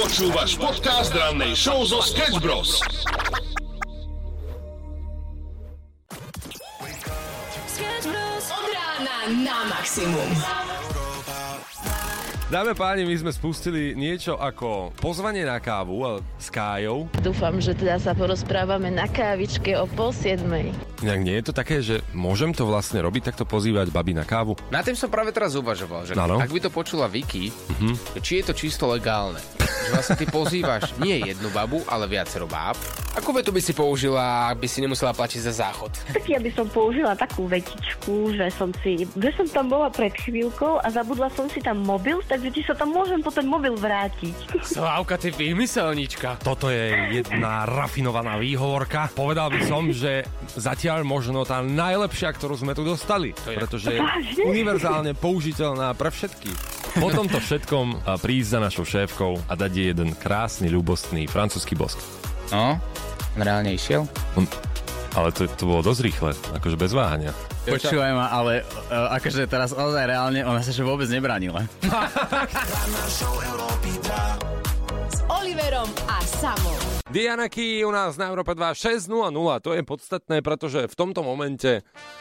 Počúvaš podcast rannej show zo Sketch Bros. Sketch Bros. Od rána na maximum. Dáme páni, my sme spustili niečo ako pozvanie na kávu s Kájou. Dúfam, že teda sa porozprávame na kávičke o 6:30. Inak nie je to také, že môžem to vlastne robiť, takto pozývať baby na kávu? Na tým som práve teraz uvažoval, že Ano. ak by to počula Vicky, či je to čisto legálne. Že vlastne ty pozývaš nie jednu babu, ale viacero báb. Akú vetu by si použila, aby si nemusela platiť za záchod? Tak ja by som použila takú vetičku, že som tam bola pred chvíľkou a zabudla som si tam mobil, takže ti sa tam môžem po ten mobil vrátiť. Slávka, ty vymyselnička. Toto je jedna rafinovaná výhovorka. Povedal by som, že zatiaľ možno tá najlepšia, ktorú sme tu dostali. Pretože je univerzálne použiteľná pre všetkých. Po tomto všetkom prísť za našou šéfkou a dať jej jeden krásny, ľúbostný francúzsky bosk. No, reálne išiel? Ale to bolo dosť rýchle, akože bez váhania. Počúvaj ma, ale akože teraz ozaj reálne, ona sa že vôbec nebránila. S Oliverom a Samom. Diana Key u nás na Európe 2 6:00. To je podstatné, pretože v tomto momente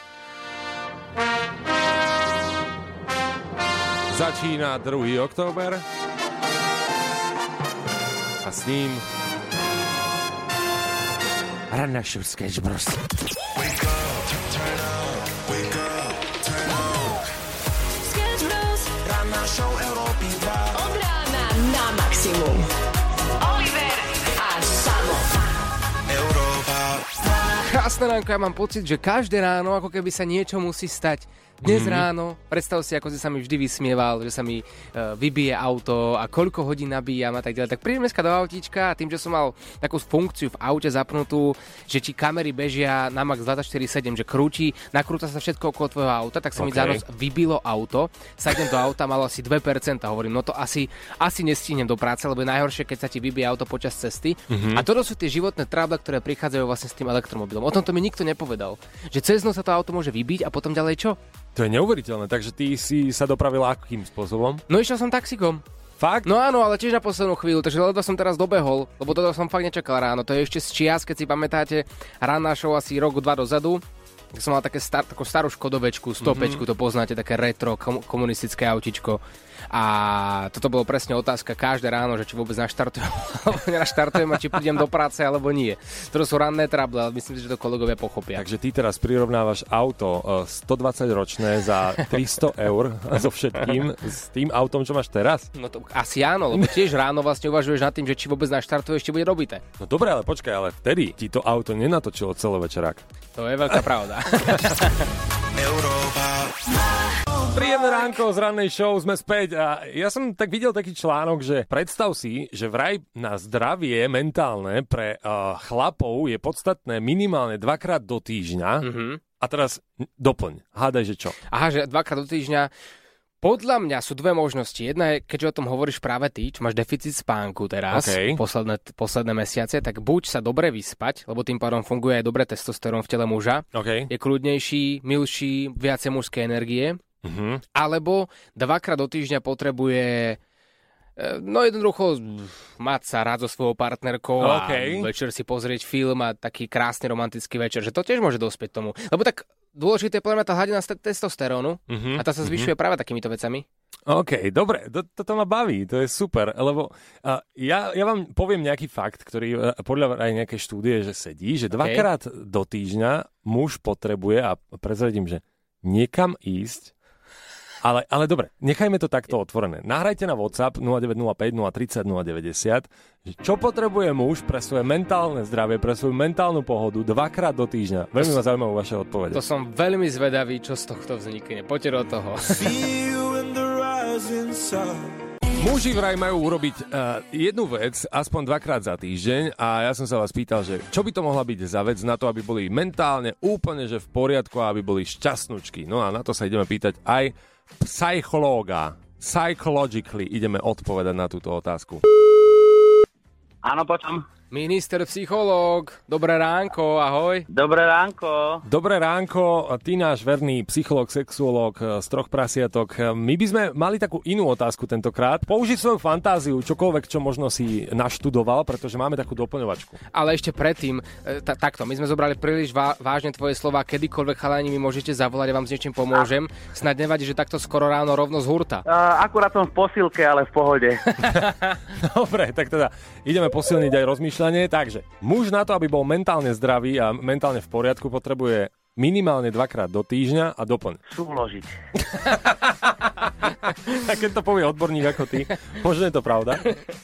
začína 2. október a s ním ranná show Sketch Bros. Sketch Bros. Ranná show Európy 2. Od rána na maximum. Oliver a Samo. Krásne ránko, ja mám pocit, že každé ráno ako keby sa niečo musí stať. Dnes ráno, predstav si, ako si sa mi vždy vysmieval, že sa mi vybije auto a koľko hodín nabíjam a tak ďalej. Tak prídem dneska do autíčka a tým, že som mal takú funkciu v aute zapnutú, že či kamery bežia na max 24/7, že krúti, nakrúta sa všetko okolo tvojho auta, tak sa mi za noc vybilo auto, sadnem do auta, malo asi 2%, hovorím, no to asi nestihnem do práce, lebo je najhoršie, keď sa ti vybije auto počas cesty. A toto sú tie životné tráble, ktoré prichádzajú vlastne s tým elektromobilom. O tomto mi nikto nepovedal, že cez noc sa to auto môže vybiť a potom ďalej čo? To je neuveriteľné, takže ty si sa dopravil akým spôsobom? No išiel som taxikom. Fakt? No áno, ale tiež na poslednú chvíľu, takže ledva som teraz dobehol, lebo toto som fakt nečakal ráno. To je ešte z čias, keď si pamätáte, ranná show asi rok, 2 dozadu. Tak som mal takú starú Škodovečku, 105, to poznáte, také retro komunistické autičko. A toto bolo presne otázka každé ráno, že či vôbec naštartujem alebo nenaštartujem a či prídem do práce alebo nie. To sú ranné trable, ale myslím si, že to kolegovia pochopia. Takže ty teraz prirovnávaš auto 120-ročné za 300 eur so všetkým, s tým autom, čo máš teraz? No to asi áno, lebo tiež ráno vlastne uvažuješ nad tým, že či vôbec naštartuješ, či bude robité. No dobre, ale počkaj, ale vtedy ti to auto nenatočilo celovečerák. To je veľká pravda. Príjemné ránko z rannej show, sme späť a ja som tak videl taký článok, že predstav si, že vraj na zdravie mentálne pre chlapov je podstatné minimálne 2-krát do týždňa. A teraz doplň, hádaj, že čo? Aha, že 2-krát do týždňa. Podľa mňa sú dve možnosti. Jedna je, keďže o tom hovoríš práve ty, čo máš deficit spánku teraz, posledné mesiace, tak buď sa dobre vyspať, lebo tým pádom funguje aj dobre testosterón v tele muža, je kľudnejší, milší, viacej mužskej energie, alebo 2-krát do týždňa potrebuje jednoducho mať sa rád so svojou partnerkou a večer si pozrieť film a taký krásny romantický večer, že to tiež môže dospieť tomu. Lebo tak dôležité je podľa mňa tá hladina testosterónu a tá sa zvyšuje práve takýmito vecami. OK, dobre, toto ma baví, to je super, lebo ja vám poviem nejaký fakt, ktorý podľa aj nejakej štúdie, že sedí, že 2-krát do týždňa muž potrebuje, a prezradím, že niekam ísť. Ale dobre, nechajme to takto otvorené. Nahrajte na WhatsApp 0905 030 090, čo potrebuje muž pre svoje mentálne zdravie, pre svoju mentálnu pohodu 2-krát do týždňa. Veľmi ma zaujímavé vaše odpovede. To som veľmi zvedavý, čo z tohto vznikne. Poďte do toho. Muži vraj majú urobiť jednu vec aspoň 2-krát za týždeň a ja som sa vás pýtal, že čo by to mohla byť za vec na to, aby boli mentálne úplne že v poriadku a aby boli šťastnučky. No a na to sa ideme pýtať aj psychológa. Psychologically ideme odpovedať na túto otázku. Áno, počujem. Minister psychológ, dobré ránko, ahoj. Dobré ránko. Dobré ránko, ty náš verný psychológ, sexuológ z Troch prasiatok. My by sme mali takú inú otázku tentokrát. Použiť svoju fantáziu, čokoľvek, čo možno si naštudoval, pretože máme takú doplňovačku. Ale ešte predtým, takto, my sme zobrali príliš vážne tvoje slova, kedykoľvek chalani mi môžete zavolať, ja vám s niečím pomôžem. Snad nevadí, že takto skoro ráno rovno z hurta. Akurát som v posilke, ale v pohode. Dobre, tak teda ideme posilniť aj rozmýšľanie. Takže muž na to, aby bol mentálne zdravý a mentálne v poriadku, potrebuje minimálne 2-krát do týždňa a doplň. Súložiť. A keď to povie odborník ako ty, možno je to pravda.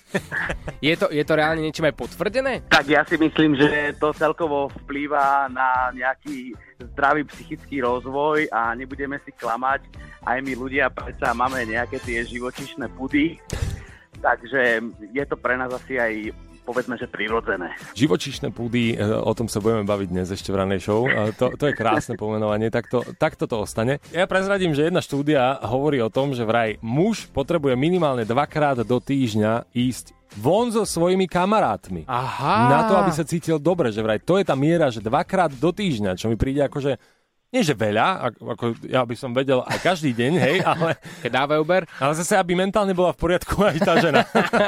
Je to reálne niečím aj potvrdené? Tak ja si myslím, že to celkovo vplýva na nejaký zdravý psychický rozvoj a nebudeme si klamať. Aj my ľudia predsa máme nejaké tie živočíšne pudy, takže je to pre nás asi aj povedzme, že prirodzené. Živočíšne púdy, o tom sa budeme baviť dnes ešte v ranej show. To je krásne pomenovanie, takto to ostane. Ja prezradím, že jedna štúdia hovorí o tom, že vraj muž potrebuje minimálne 2-krát do týždňa ísť von so svojimi kamarátmi. Aha. Na to, aby sa cítil dobre, že vraj to je tá miera, že 2-krát do týždňa, čo mi príde akože nie, že veľa, ako ja by som vedel aj každý deň, hej, ale... Keď dáva Uber. Ale zase, aby mentálne bola v poriadku aj tá žena.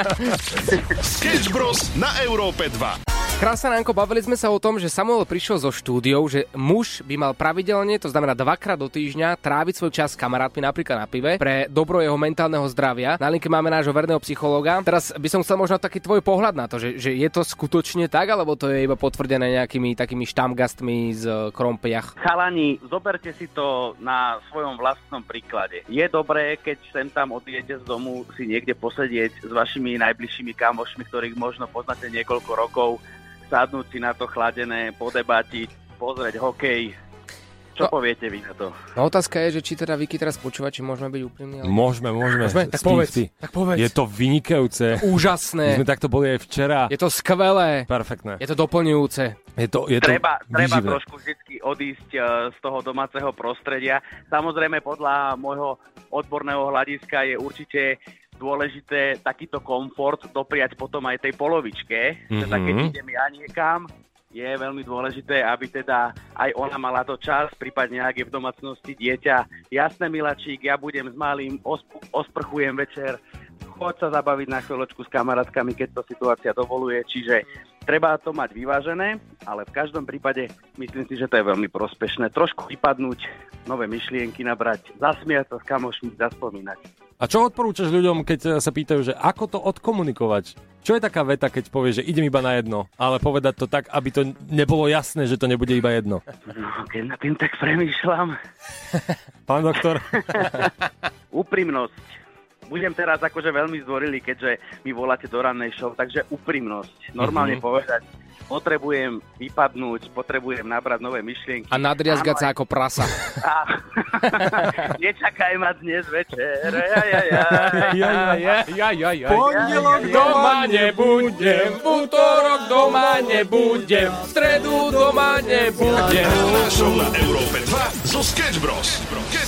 Sketch Bros. Na Európe 2. Krásne ránko, bavili sme sa o tom, že Samuel prišiel zo štúdiou, že muž by mal pravidelne, to znamená 2-krát do týždňa, tráviť svoj čas s kamarátmi, napríklad na pive, pre dobro jeho mentálneho zdravia. Na linke máme nášho verného psychológa. Teraz by som chcel možno taký tvoj pohľad na to, že je to skutočne tak, alebo to je iba potvrdené nejakými takými štamgastmi z Krompiach? Chalani, zoberte si to na svojom vlastnom príklade. Je dobré, keď sem tam odídete z domu si niekde posedieť s vašimi najbližšími kamošmi, ktorých možno poznáte niekoľko rokov, sadnúť si na to chladené, podebatiť, pozrieť hokej. Čo poviete vy na to? No otázka je, že či teda Vicky teraz počúva, či môžeme byť úprimní. Ale... Môžeme. Tak povedz. Je to vynikajúce. Úžasné. My sme takto boli aj včera. Je to skvelé. Perfektné. Je to doplňujúce. Treba trošku vždy odísť z toho domáceho prostredia. Samozrejme, podľa môjho odborného hľadiska je určite dôležité takýto komfort dopriať potom aj tej polovičke. Teda keď idem ja niekam, je veľmi dôležité, aby teda aj ona mala to čas, prípadne ak je v domácnosti dieťa. Jasné, miláčik, ja budem s malým, osprchujem večer, choď sa zabaviť na chvíľočku s kamarátkami, keď to situácia dovoluje. Čiže treba to mať vyvážené, ale v každom prípade myslím si, že to je veľmi prospešné. Trošku vypadnúť, nové myšlienky nabrať, zasmiať sa s kamošmi, zaspomínať. A čo odporúčaš ľuďom, keď sa pýtajú, že ako to odkomunikovať? Čo je taká veta, keď povieš, že idem iba na jedno, ale povedať to tak, aby to nebolo jasné, že to nebude iba jedno? Keď na tým tak premýšľam. Pán doktor? Úprimnosť. Budem teraz akože veľmi zdvorilý, keďže mi voláte do rannej show, takže úprimnosť. Normálne povedať, potrebujem vypadnúť, potrebujem nabrať nové myšlienky. A nadriazgať sa ako prasa. Nečakaj ma dnes večer. Pondelok doma nebudem, v útorok doma nebudem, v stredu doma nebudem. Ranná show na Európe 2 zo Sketch Bros.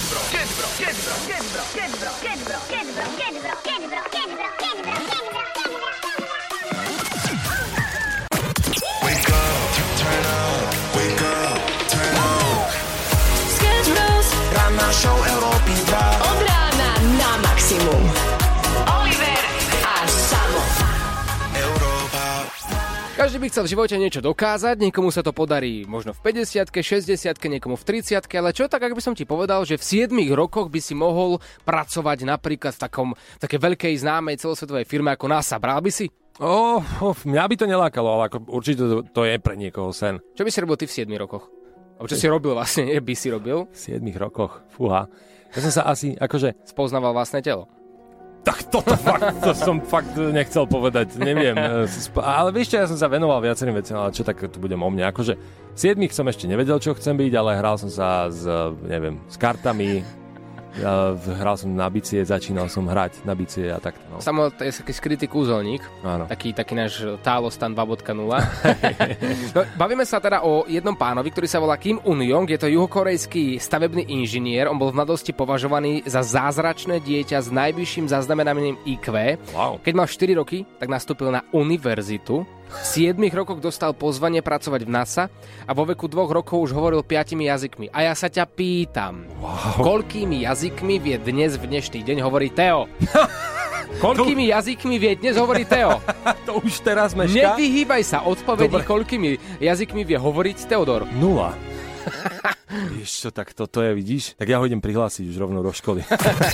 Show Európy 2. Od rána na maximum. Oliver a Samo. Európa. Každý by chcel v živote niečo dokázať, niekomu sa to podarí možno v 50-ke, 60-ke, niekomu v 30-ke, ale čo tak, ak by som ti povedal, že v 7 rokoch by si mohol pracovať napríklad v takej veľkej známej celosvetovej firme ako NASA. Bral by si? Mňa by to nelákalo, ale ako určite to je pre niekoho sen. Čo by si robil ty v 7 rokoch? Čo si robil vlastne, by si robil? V 7 rokoch, fúha. Ja som sa asi akože... Spoznával vlastné telo. Tak to som fakt nechcel povedať, neviem. Ale vieš čo, ja som sa venoval viacerým veciam, ale čo tak tu budem o mne. Akože v 7 som ešte nevedel, čo chcem byť, ale hral som sa s kartami, hral som na bicie, začínal som hrať na bicie a takto. No. Samuel, to je taký skrytý kúzelník. Áno. Taký náš Talostan 2.0. No, bavíme sa teda o jednom pánovi, ktorý sa volá Kim Un-jong. Je to juhokorejský stavebný inžinier. On bol v mladosti považovaný za zázračné dieťa s najvyšším zaznamenaním IQ. Wow. Keď mal 4 roky, tak nastúpil na univerzitu V 7 rokoch dostal pozvanie pracovať v NASA a vo veku 2 rokov už hovoril 5 jazykmi. A ja sa ťa pýtam, koľkými jazykmi vie dnes v dnešný deň hovoriť Teo? Koľkými jazykmi vie dnes hovoriť Teo? To už teraz meška. Nevyhýbaj sa odpovedí, koľkými jazykmi vie hovoriť Teodor. 0. Vieš čo, tak toto je, vidíš? Tak ja ho idem prihlásiť už rovno do školy.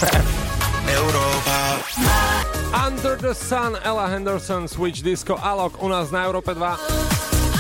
Under the Sun, Ella Henderson, Switch Disco, Alok u nás na Európe 2.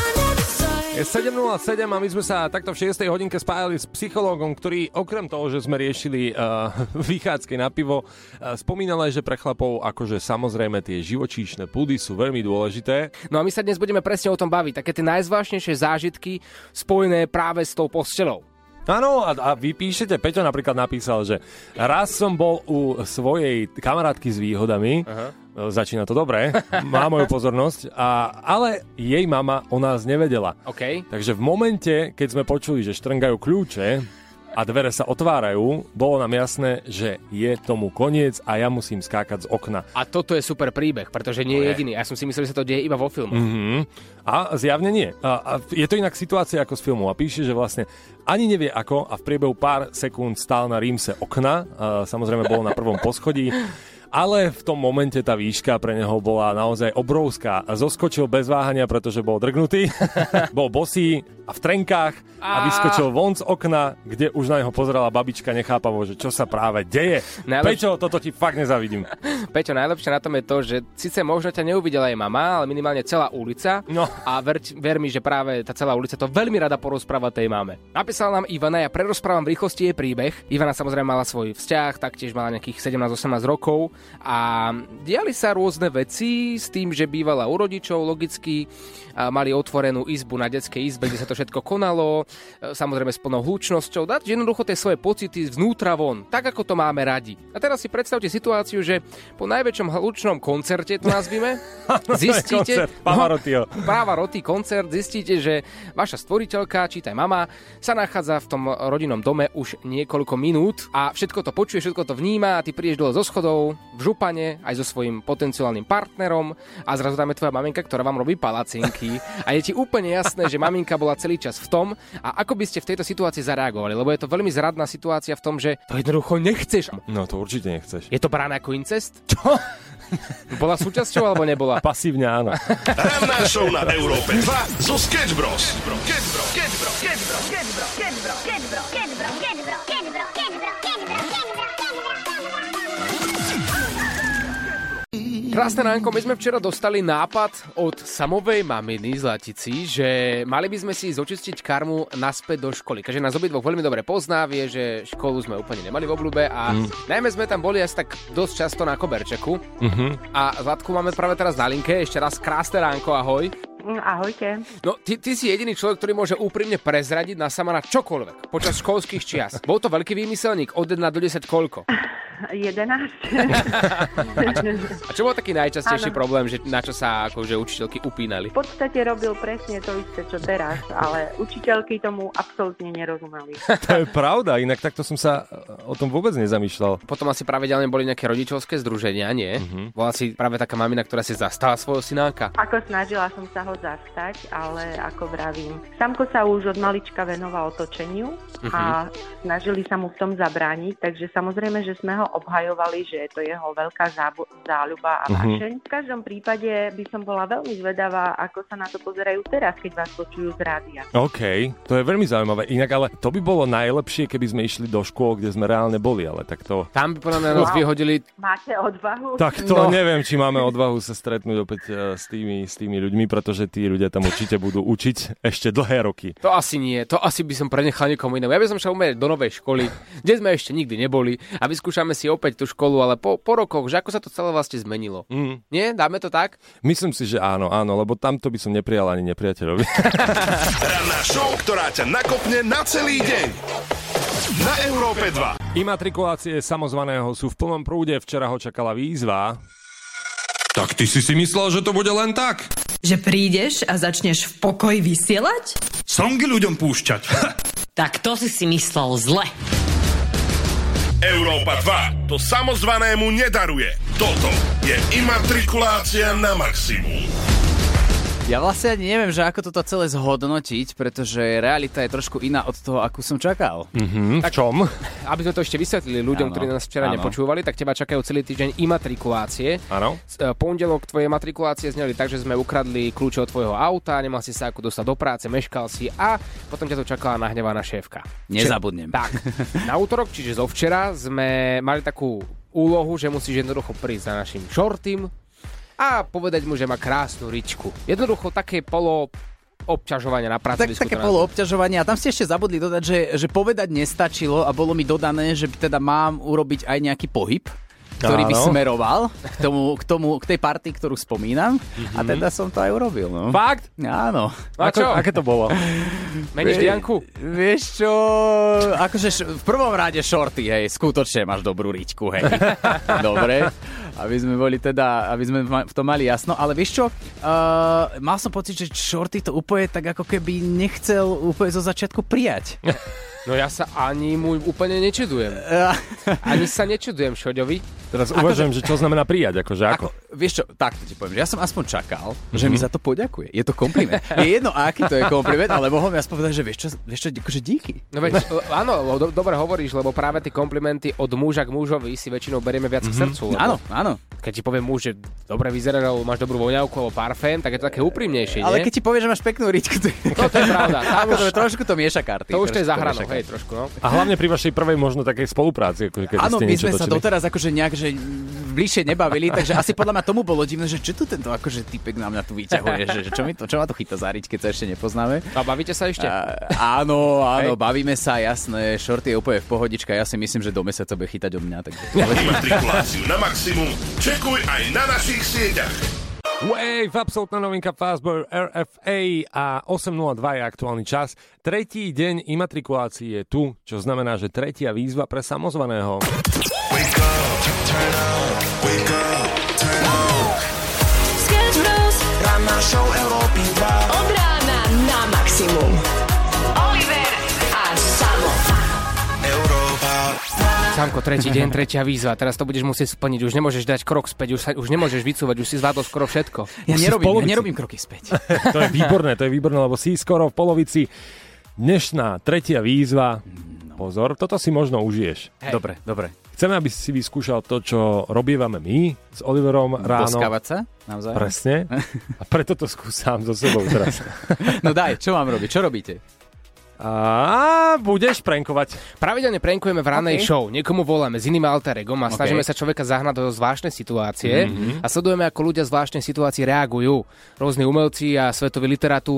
Je 7.07 a my sme sa takto v 6. hodinke spájali s psychológom, ktorý okrem toho, že sme riešili vychádzky na pivo, spomínal aj, že pre chlapov akože samozrejme tie živočíšne plúdy sú veľmi dôležité. No a my sa dnes budeme presne o tom baviť, také tie najzvláštnejšie zážitky spojené práve s tou postelou. Áno, a vy píšete, Peťo napríklad napísal, že raz som bol u svojej kamarátky s výhodami, začína to dobre, má moju pozornosť, ale jej mama o nás nevedela. Okay. Takže v momente, keď sme počuli, že štrngajú kľúče a dvere sa otvárajú, bolo nám jasné, že je tomu koniec a ja musím skákať z okna. A toto je super príbeh, pretože nie je jediný. Ja som si myslel, že sa to deje iba vo filmoch. Mm-hmm. A zjavne nie. A je to inak situácia ako z filmu. A píše, že vlastne ani nevie ako a v priebehu pár sekúnd stál na rímse okna. Samozrejme bolo na prvom poschodí. Ale v tom momente tá výška pre neho bola naozaj obrovská. Zoskočil bez váhania, pretože bol drgnutý, bol bosý a v trenkách a vyskočil von z okna, kde už na neho pozerala babička nechápavo, že čo sa práve deje. Peťo, toto ti fakt nezavidím. Peťo, najlepšie na tom je to, že síce možno ťa neuvidela aj mama, ale minimálne celá ulica. No. A ver mi, že práve tá celá ulica to veľmi rada porozpráva tej mame. Napísala nám Ivana, ja prerozprávam v rýchlosti jej príbeh. Ivana samozrejme mala svoj vzťah, taktiež mala nejakých 17-18 rokov. A diali sa rôzne veci s tým, že bývala u rodičov, logicky, a mali otvorenú izbu na detskej izbe, kde sa to všetko konalo, samozrejme s plnou hlučnosťou, dať jednoducho tie svoje pocity zvnútra von, tak ako to máme radi. A teraz si predstavte situáciu, že po najväčšom hlučnom koncerte, to nazvime, zistíte... Pavarotti koncert, zistíte, že vaša stvoriteľka, čítaj mama, sa nachádza v tom rodinnom dome už niekoľko minút a všetko to počuje, všetko to vníma a ty prídeš dole zo schodov, v župane, aj so svojím potenciálnym partnerom a zrazu tam je tvoja maminka, ktorá vám robí palacinky a je ti úplne jasné, že maminka bola celý čas v tom a ako by ste v tejto situácii zareagovali, lebo je to veľmi zradná situácia v tom, že to jednoducho nechceš. No to určite nechceš. Je to brána ako incest? Čo? Bola súčasťou alebo nebola? Pasívne áno. Ranná show na Európe 2 zo Sketch Bros. Krásne ránko, my sme včera dostali nápad od samovej maminy z Latici, že mali by sme si očistiť karmu naspäť do školy. Keďže nás obidvoch veľmi dobre pozná, vie, že školu sme úplne nemali v obľúbe a najmä sme tam boli asi tak dosť často na koberčeku. A Zlatku máme práve teraz na linke, ešte raz krásne ránko, ahoj. Ahojte. No, ty si jediný človek, ktorý môže úprimne prezradiť na Samara čokoľvek počas školských čias. Bol to veľký výmyselník, od 1 do 10 koľko? 11. A čo bol taký najčastejší problém, že na čo sa akože učiteľky upínali? V podstate robil presne to isté, čo teraz, ale učiteľky tomu absolútne nerozumeli. To je pravda, inak takto som sa o tom vôbec nezamýšľal. Potom asi pravidelne boli nejaké rodičovské združenia, nie? Bola si práve taká mamina, ktorá si zastala svojho synáka? Ako snažila som sa ho zastať, ale ako vravím, Samko sa už od malička venoval točeniu a snažili sa mu v tom zabrániť, takže samozrejme, že sme ho obhajovali, že je to jeho veľká záľuba a vášeň. V každom prípade by som bola veľmi zvedavá, ako sa na to pozerajú teraz, keď vás počujú z rádia. OK, to je veľmi zaujímavé. Inak ale to by bolo najlepšie, keby sme išli do škôl, kde sme reálne boli, ale tak to... Tam by podľa mňa nás vyhodili... Máte odvahu? Tak to neviem, či máme odvahu sa stretnúť opäť s tými ľuďmi, pretože tí ľudia tam určite budú učiť ešte dlhé roky. To asi nie, to asi by som prenechal niekomu inému. Ja by som šiel umieť do novej školy, kde sme ešte nikdy neboli a vyskúšame si opäť tú školu, ale po rokoch, že ako sa to celé vlastne zmenilo. Nie? Dáme to tak? Myslím si, že áno, lebo tamto by som neprijal ani nepriateľovi. Ranná show, ktorá ťa nakopne na celý deň. Na Európe 2. Imatrikulácie samozvaného sú v plnom prúde, včera ho čakala výzva. Tak ty si myslel, že to bude len tak? Že prídeš a začneš v pokoji vysielať? Songy ľuďom púšťať. Tak to si myslel zle. Európa 2 to samozvanému nedaruje. Toto je imatrikulácia na maximum. Ja vlastne ani neviem, že ako toto celé zhodnotiť, pretože realita je trošku iná od toho, akú som čakal. V čom? Aby sme to ešte vysvetlili ľuďom, ktorí nás včera nepočúvali, tak teba čakajú celý týždeň imatrikulácie. Áno. Pondelok tvoje matrikulácie zneli tak, že sme ukradli kľúče od tvojho auta, nemal si sa ako dostať do práce, meškal si a potom ťa to čakala nahnevaná šéfka. Nezabudnem. Tak, na útorok, čiže zo včera, sme mali takú úlohu, že musíš jednoducho prísť za našim šortým a povedať mu, že má krásnu ričku. Jednoducho také obťažovania na pracovisku. Také poloobťažovanie a tam ste ešte zabudli dodať, že povedať nestačilo a bolo mi dodané, že teda mám urobiť aj nejaký pohyb, ktorý by smeroval k tej party, ktorú spomínam. A teda som to aj urobil. No. Fakt? Áno. A čo? Aké to bolo? Meníš Dianku? Vieš čo, akože v prvom rade šorty, hej, skutočne máš dobrú riťku, hej. Dobre, aby sme v tom mali jasno, ale vieš čo, mal som pocit, že šorty to úplne tak ako keby nechcel úplne zo začiatku prijať. No ja sa ani mu úplne nečudujem. Ani sa nečudujem Šoďovi. Teraz uvažujem, že čo znamená prijať, ako. Vieš čo, takto ti poviem, že ja som aspoň čakal, že mi za to poďakuje. Je to kompliment. Je jedno, aký to je kompliment, ale mohol mi aspoň povedať, že vieš čo, akože díky. No veď, áno, dobre hovoríš, lebo práve tie komplimenty od muža k mužovi si väčšinou berieme viac k srdcu. Áno. Keď ti povie muž, že dobre vyzeráš, alebo máš dobrú voňavku alebo parfém, tak je to také úprimnejšie, ale nie? keď ti povie, že máš peknú ričku, to je pravda. Trošku to mieša karty. To už to je za hranou, hej, trošku, no. A hlavne pri vašej prvej možno takej spolupráci, akože keď ste niečo točili. Áno, my sme sa doteraz akože nejak, že bližšie nebavili, takže asi podľa mňa tomu bolo divné, že čo tu tento akože typek na mňa tu vyťahuje, že čo ma tu chytá za riť, keď sa ešte nepoznáme. A bavíte sa ešte? Áno, bavíme sa, jasné, šorty je úplne v pohodička, ja si myslím, že do mesiaca bude chytať od mňa. Tak... Matrikuláciu na maximum čekuj aj na našich sieťach. Wave, absolútna novinka Fastboy RFA a 8.02 je aktuálny čas. Tretí deň imatrikulácie je tu, čo znamená, že tretia výzva pre samozvaného. Wake up, turn up, wake up, turn up. Sketch Bros. Ranná show Európy 2. Od rána na maximum. Oliver a Samo. Európa. Samko, tretí deň, tretia výzva. Teraz to budeš musieť splniť. Už nemôžeš dať krok späť, už nemôžeš vycúvať, už si zvládol skoro všetko. Ja nerobím kroky späť. To je výborné, lebo si skoro v polovici. Dnešná tretia výzva. Pozor, toto si možno užiješ. Hej. Dobre. Chceme, aby si vyskúšal to, čo robievame my s Oliverom ráno. Boskávať sa? Navzájom? Presne. A preto to skúsam so sebou teraz. No daj, čo mám robiť? Čo robíte? A budeš prankovať. Pravidelne prankujeme v ranej show. Niekomu voláme s iným alter egom a snažíme sa človeka zahnať do zvláštnej situácie a sledujeme, ako ľudia v zvláštnej situácii reagujú. Rôzni umelci a svetoví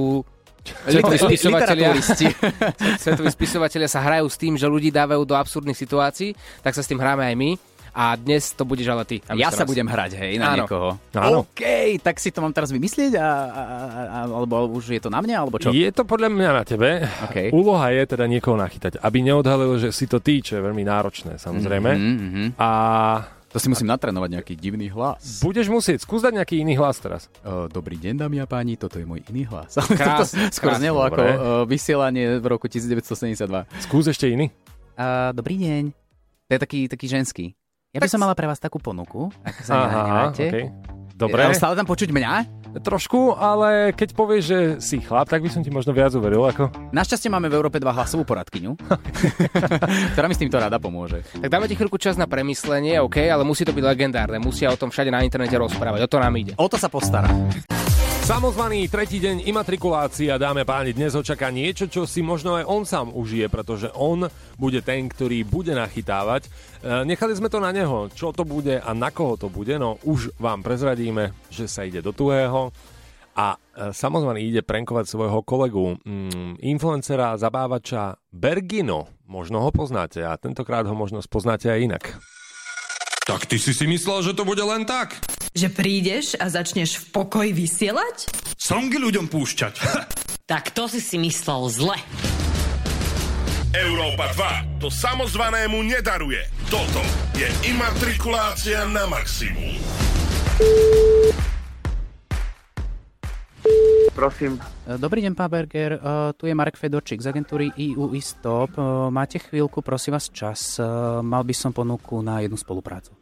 svetoví spisovatelia sa hrajú s tým, že ľudí dávajú do absurdných situácií, tak sa s tým hráme aj my. A dnes to budeš ale ty. Ja sa budem hrať, hej, na niekoho. Áno. OK, tak si to mám teraz vymyslieť, alebo už je to na mňa, alebo čo? Je to podľa mňa na tebe. Okay. Úloha je teda niekoho nachytať, aby neodhalil, že si to ty, čo je veľmi náročné, samozrejme. A to si musím natrénovať nejaký divný hlas. budeš musieť skúsať nejaký iný hlas teraz. Dobrý deň, dámy a páni, toto je môj iný hlas. Skôr znelo ako vysielanie v roku 1972. Skús ešte iný. Dobrý deň. To je taký ženský. Ja by som mala pre vás takú ponuku, ak sa nemáte. Okay. Dobre. Ale stále tam počuť mňa? Trošku, ale keď povieš, že si chlap, tak by som ti možno viac uveril. Ako... Našťastie máme v Európe 2 hlasovú poradkyňu, ktorá mi s týmto rada pomôže. Tak dáme ti chvíľku čas na premyslenie, OK, ale musí to byť legendárne. Musia o tom všade na internete rozprávať. O to nám ide. O to sa postará. Samozvaný tretí deň imatrikulácia, dáme páni, dnes ho čaká niečo, čo si možno aj on sám užije, pretože on bude ten, ktorý bude nachytávať. Nechali sme to na neho, čo to bude a na koho to bude, no už vám prezradíme, že sa ide do tuhého a samozvaný ide prankovať svojho kolegu, influencera, zabávača Bergino. Možno ho poznáte a tentokrát ho možno spoznáte aj inak. Tak ty si myslel, že to bude len tak? Že prídeš a začneš v pokoji vysielať? Songy ľuďom púšťať. Tak to si myslel zle. Európa 2 to samozvanému nedaruje. Toto je imatrikulácia na maximum. Prosím. Dobrý deň, pán Berger. Tu je Marek Fedorčík z agentúry EU Istop. Máte chvíľku, prosím vás, čas. Mal by som ponuku na jednu spoluprácu.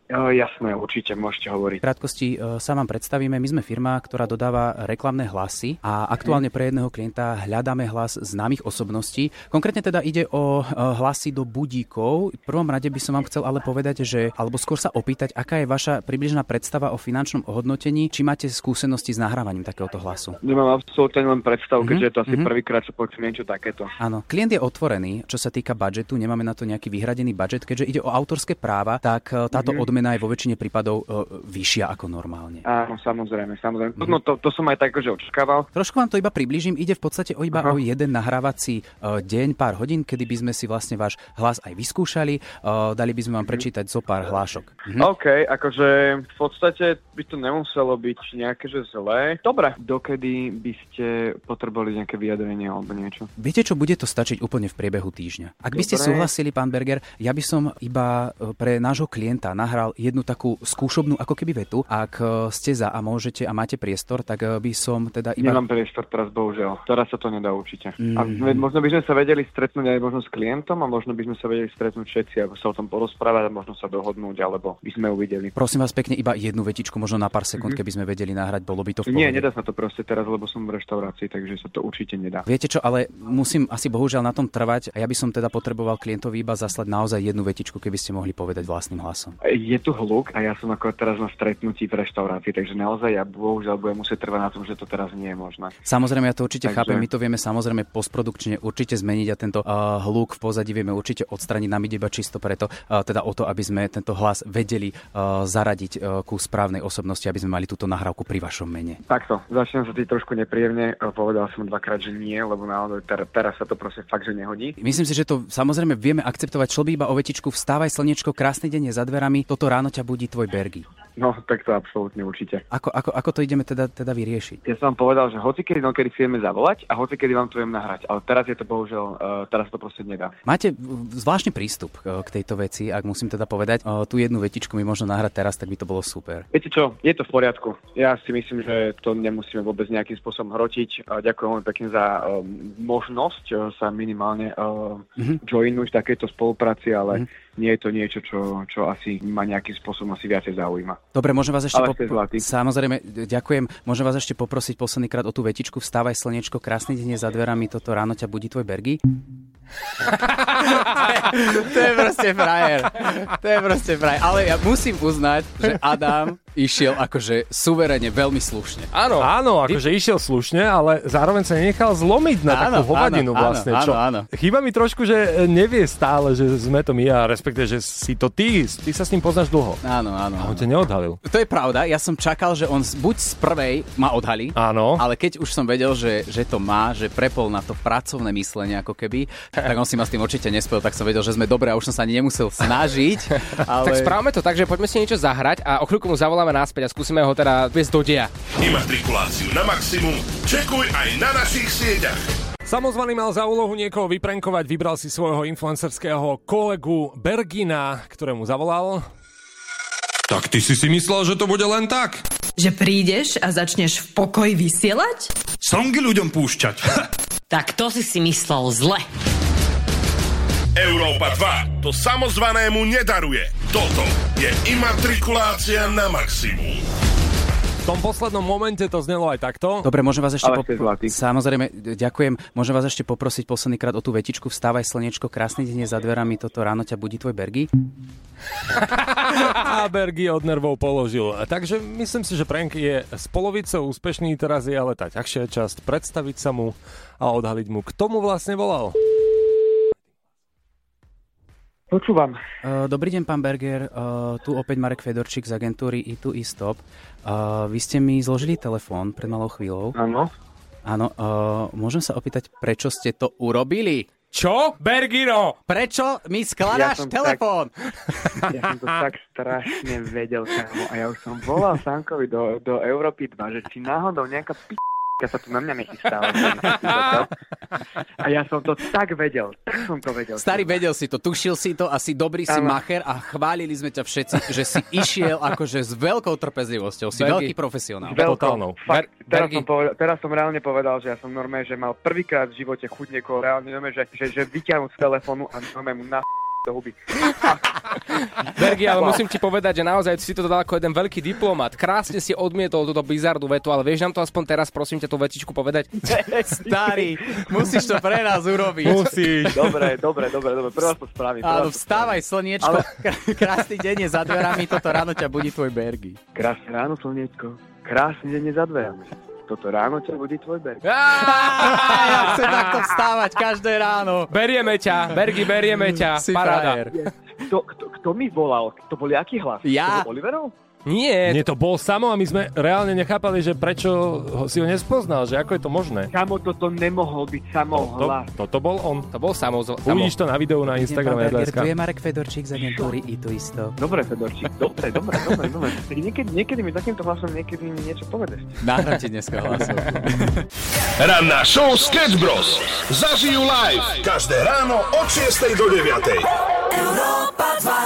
Jasné, určite, môžete hovoriť. V krátkosti sa vám predstavíme. My sme firma, ktorá dodáva reklamné hlasy a aktuálne pre jedného klienta hľadáme hlas známych osobností. Konkrétne teda ide o hlasy do budíkov. V prvom rade by som vám chcel ale povedať, alebo skôr sa opýtať, aká je vaša približná predstava o finančnom ohodnotení, či máte skúsenosti s nahrávaním takéhoto hlasu? Nemám absolútne len predstavu, keďže je to asi prvýkrát, čo počujem niečo takéto. Áno, klient je otvorený, čo sa týka budžetu, nemáme na to nejaký vyhradený budžet, keďže ide o autorské práva, tak táto odmena je vo väčšine prípadov vyššia ako normálne. Áno, samozrejme. No to som aj tak, že očakával. Trošku vám to iba priblížim, ide v podstate o jeden nahrávací deň, pár hodín, kedy by sme si vlastne váš hlas aj vyskúšali, dali by sme vám prečítať zo pár hlášok. OK, akože v podstate by to nemuselo byť nejaké, že zlé. Dobre, dokedy by ste potrebovali nejaké vyjadrenie alebo niečo? Viete čo, bude to stačiť úplne v priebehu týždňa. Ak by ste súhlasili, pán Berger, ja by som iba pre nášho klienta nahral jednu takú skúšobnú ako keby vetu. Ak ste za a môžete a máte priestor, tak by som teda iba... Nemám priestor teraz, bohužiaľ. Teraz sa to nedá určite. A možno by sme sa vedeli stretnúť aj možno s klientom a možno by sme sa vedeli stretnúť všetci, ako sa o tom porozprávať a možno sa dohodnúť, alebo by sme uvideli. Prosím vás pekne, iba jednu vetičku, možno na pár sekúnd, keby sme vedeli nahrať, bolo by to v pohode. Nie, nedá sa to proste teraz, lebo som v reštaurácii, takže sa to určite nedá. Viete čo, ale musím asi bohužiaľ na tom trvať a ja by som teda potreboval klientovi iba zaslať naozaj jednu vetičku, keby ste mohli povedať vlastným hlasom. Je tu hluk a ja som ako teraz na stretnutí v reštaurácii, takže naozaj ja bohužiaľ budem musieť trvať na tom, že to teraz nie je možné. Samozrejme, ja to určite chápem, my to vieme samozrejme postprodukčne určite zmeniť a tento hluk v pozadí vieme určite odstraniť, nám ide iba čisto preto, teda o to, aby sme tento hlas vedeli zaradiť ku správnej osobnosti, aby sme mali túto nahrávku pri vašom mene. Takto, začnem sa trošku nepríjemne, povedal som dvakrát, že nie, lebo naozaj teraz sa to proste fakt, že nehodí. Myslím si, že to samozrejme vieme akceptovať, šlo by iba o vetičku vstávaj slniečko, krásny deň je za dverami, toto ráno ťa budí tvoj Bergy. No, tak to absolútne určite. Ako to ideme teda vyriešiť? Ja som vám povedal, že hocikedy si vieme zavolať a hocikedy vám to viem nahrať, ale teraz je to bohužiaľ, teraz to proste nedá. Máte zvláštny prístup k tejto veci, ak musím teda povedať, tú jednu vetičku mi možno nahrať teraz, tak by to bolo super. Viete čo, je to v poriadku. Ja si myslím, že to nemusíme vôbec nejakým spôsobom hrotiť. Ďakujem veľmi pekne za možnosť sa minimálne joinuť v takejto spolupráci, ale nie je to niečo, čo asi ma nejakým spôsobom asi viacej zaujíma. Dobre, môžem vás ešte samozrejme, ďakujem. Môžem vás ešte poprosiť poslednýkrát o tú vetičku vstávaj slniečko, krásny deň je za dverami, toto ráno ťa budí tvoj Bergy. To je proste frajer. Ale ja musím uznať, že Adam išiel akože suverene veľmi slušne. Áno, akože išiel slušne, ale zároveň sa nenechal zlomiť na takú hovadinu vlastne. Áno. Chýba mi trošku, že nevie stále, že sme to my a respektive, že si to ty sa s ním poznáš dlho. Áno. A on ťa neodhalil. To je pravda, ja som čakal, že on buď z prvej ma odhalí, ale keď už som vedel, že to má, že prepol na to pracovné myslenie ako keby, tak on si ma s tým určite nespojil, tak som vedel, že sme dobré a už som sa ani nemusel snažiť. Ale... Tak správame to tak, že poďme si niečo zahrať a o chvíľku mu zavoláme naspäť a skúsime ho teda viesť do deja. Imatrikuláciu na maximum čekuj aj na našich sieťach. Samozvaný mal za úlohu niekoho vyprankovať, vybral si svojho influencerského kolegu Bergina, ktorému zavolal. Tak ty si myslel, že to bude len tak? Že prídeš a začneš v pokoji vysielať? Songy ľuďom púšťať. Tak to si myslel zle. Európa 2 to samozvanému nedaruje. Toto je imatrikulácia na maximum. V tom poslednom momente to znelo aj takto. Dobre, môžem vás ešte samozrejme, ďakujem. Môžem vás ešte poprosiť poslednýkrát o tú vetičku vstávaj slniečko, krásny deň je za dverami, toto ráno ťa budí tvoj Bergy. A Bergy od nervov položil. Takže myslím si, že prank je s polovicou úspešný, teraz je ale tá ťažšia časť predstaviť sa mu a odhaliť mu, kto mu vlastne volal. Počúvam. Dobrý deň, pán Berger. Tu opäť Marek Fedorčík z agentúry E2 eStop. Vy ste mi zložili telefón pred malou chvíľou. Áno. Áno. Môžem sa opýtať, prečo ste to urobili? Čo? Bergino! Prečo mi skladáš telefón? Ja som to tak strašne vedel, kámo. A ja už som volal Sankovi do Európy 2, že či náhodou nejaká sa tu na mňa nechystá. A ja som to tak vedel. Starý, vedel si to, tušil si to, asi dobrý si macher a chválili sme ťa všetci, že si išiel akože s veľkou trpezlivosťou. Si veľký profesionál. Totálnou. Teraz som reálne povedal, že ja som normálne, že mal prvýkrát v živote chuť niekoho reálne, že vyťahnuť z telefónu a normálne mu na to huby. Bergi, ale musím ti povedať, že naozaj si to dal ako jeden veľký diplomat. Krásne si odmietol túto bizarnú vetu, ale vieš nám to aspoň teraz, prosím ťa, tú vetičku povedať? Starý, musíš to pre nás urobiť. Musíš. Dobre, pre vás to spravím. Áno, vstávaj, slniečko, krásny deň je za dverami, toto ráno ťa budí tvoj Bergi. Krásne ráno, slniečko, krásny deň je za dverami. Toto ráno ťa budí tvoj Bergi. Ja chcem takto vstávať každé ráno. Berieme ťa, Bergi, berieme ťa. Si Paráda. Kto mi volal? To bol jaký hlas? Ja. To bol Oliverov? Nie. Nie, to bol Samo a my sme reálne nechápali, že prečo si ho nespoznal, že ako je to možné. Samo, toto nemohol byť Samo hlas. Toto bol on. To bol Samo. Uvidíš to na videu na Instagrame. Tu je Marek Fedorčík z agentúry I to isto. Dobre, Fedorčík, dobre. Tak niekedy mi takýmto hlasom niekedy niečo povedeš. Nahrám ti dneska hlasom. Ranná show Sketch Bros. Zažijú live každé ráno od 6 do 9. Európa 2.